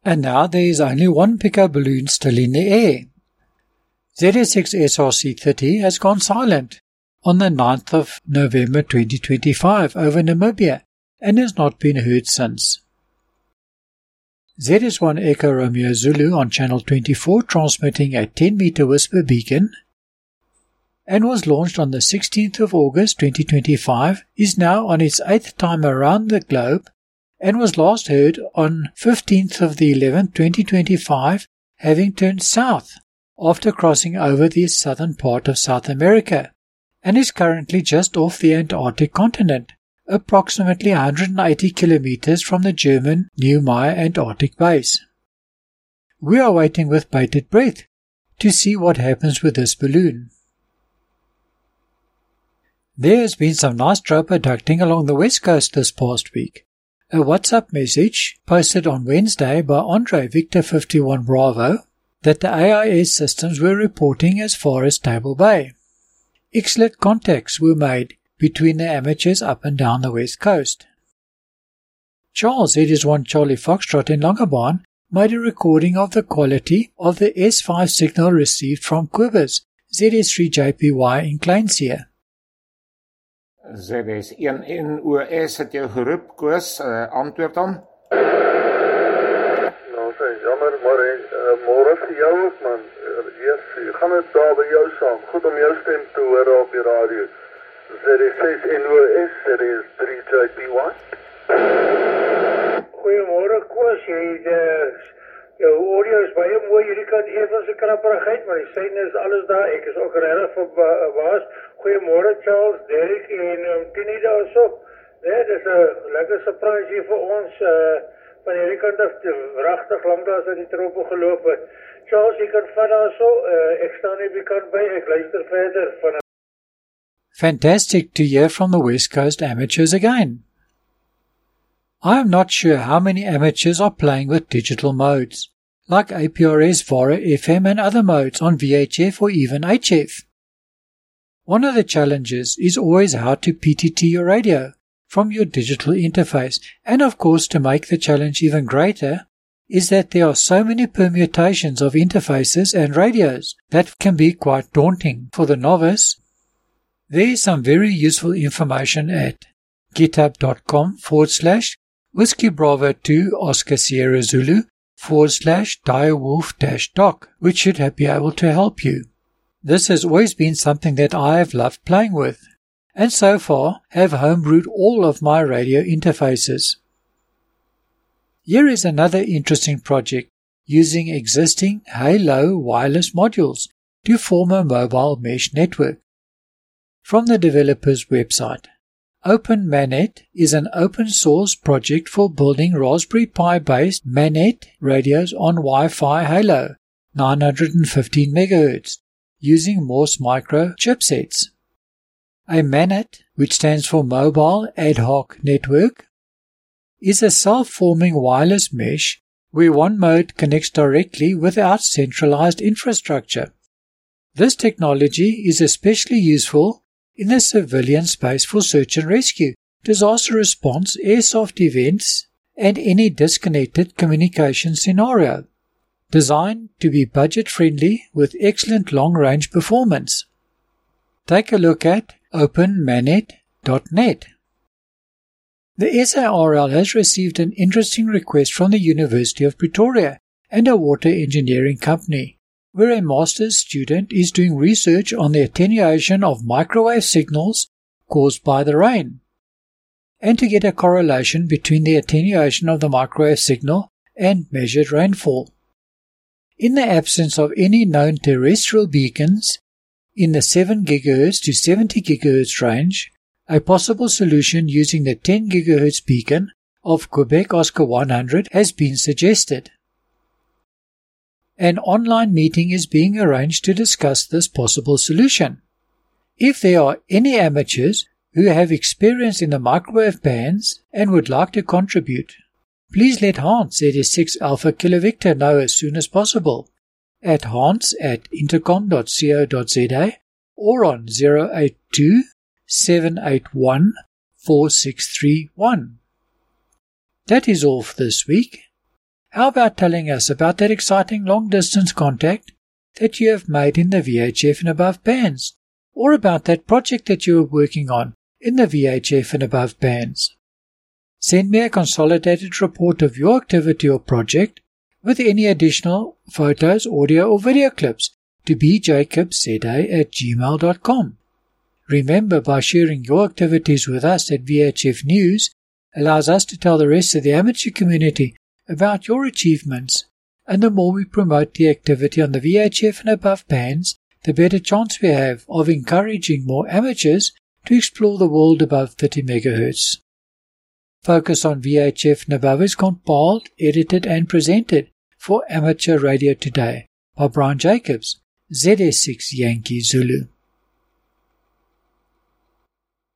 And now there is only one Pico balloon still in the air. ZSX SRC-30 has gone silent on the 9th of November 2025 over Namibia and has not been heard since. ZS1 Echo Romeo Zulu on channel 24 transmitting a 10-meter whisper beacon and was launched on the 16th of August 2025 is now on its 8th time around the globe and was last heard on 15th of the 11th 2025 having turned south after crossing over the southern part of South America and is currently just off the Antarctic continent, approximately 180 kilometers from the German Neumayer Antarctic base. We are waiting with bated breath to see what happens with this balloon. There has been some nice tropo ducting along the west coast this past week. A WhatsApp message posted on Wednesday by Andre Victor 51 Bravo that the AIS systems were reporting as far as Table Bay. Excellent contacts were made between the amateurs up and down the west coast. Charles ZS1 Charlie Foxtrot in Langebaan made a recording of the quality of the S5 signal received from Cobus ZS3 JPY in Kleinseer. ZS1 NOS het jou geroep, Koos, antwoord dan? Nou, jammer, maar môre vir jou ook, man. Yes, gaan het daar by jou saam. Goed om jou stem te hoor op die radio. ZS6 NOS, ZS3 JPY. Goeiemôre, Koos. Jou audio is baie mooi, hierdie kant even se krapperigheid, maar die syne is alles daar. Ek is ook regtig verbaas. Goeiemôre Charles, Derek en Tini daar so. Nee, dis 'n lekker surprise hier vir ons. Van hierdie kant af regtig lank daar as die trope geloop het. Charles, jy kan van daar so. Ek staan nie bekant by. Ek luister verder van. Fantastic to hear from the West Coast amateurs again. I am not sure how many amateurs are playing with digital modes, like APRS, VARA, FM and other modes on VHF or even HF. One of the challenges is always how to PTT your radio from your digital interface, and of course to make the challenge even greater is that there are so many permutations of interfaces and radios that can be quite daunting for the novice. There is some very useful information at github.com/Whiskey Bravo 2 Oscar Sierra Zulu /Direwolf-Doc, which should be able to help you. This has always been something that I have loved playing with, and so far have homebrewed all of my radio interfaces. Here is another interesting project using existing high-low wireless modules to form a mobile mesh network. From the developer's website, OpenManet is an open-source project for building Raspberry Pi-based Manet radios on Wi-Fi Halo 915 MHz using Morse Micro chipsets. A MANET, which stands for Mobile Ad Hoc Network, is a self-forming wireless mesh where one mode connects directly without centralized infrastructure. This technology is especially useful in the civilian space for search and rescue, disaster response, airsoft events, and any disconnected communication scenario. Designed to be budget-friendly with excellent long-range performance. Take a look at openmanet.net. The SARL has received an interesting request from the University of Pretoria and a water engineering company, where a master's student is doing research on the attenuation of microwave signals caused by the rain, and to get a correlation between the attenuation of the microwave signal and measured rainfall. In the absence of any known terrestrial beacons in the 7 GHz to 70 GHz range, a possible solution using the 10 GHz beacon of Quebec Oscar 100 has been suggested. An online meeting is being arranged to discuss this possible solution. If there are any amateurs who have experience in the microwave bands and would like to contribute, please let Hans ZS6 Alpha Kilo Victor know as soon as possible at hans@intercom.co.za or on 082-781-4631. That is all for this week. How about telling us about that exciting long-distance contact that you have made in the VHF and above bands, or about that project that you are working on in the VHF and above bands? Send me a consolidated report of your activity or project with any additional photos, audio or video clips to bjacobza@gmail.com. Remember, by sharing your activities with us at VHF News allows us to tell the rest of the amateur community about your achievements, and the more we promote the activity on the VHF and above bands, the better chance we have of encouraging more amateurs to explore the world above 30 MHz. Focus on VHF and above is compiled, edited and presented for Amateur Radio Today by Brian Jacobs, ZS6 Yankee Zulu.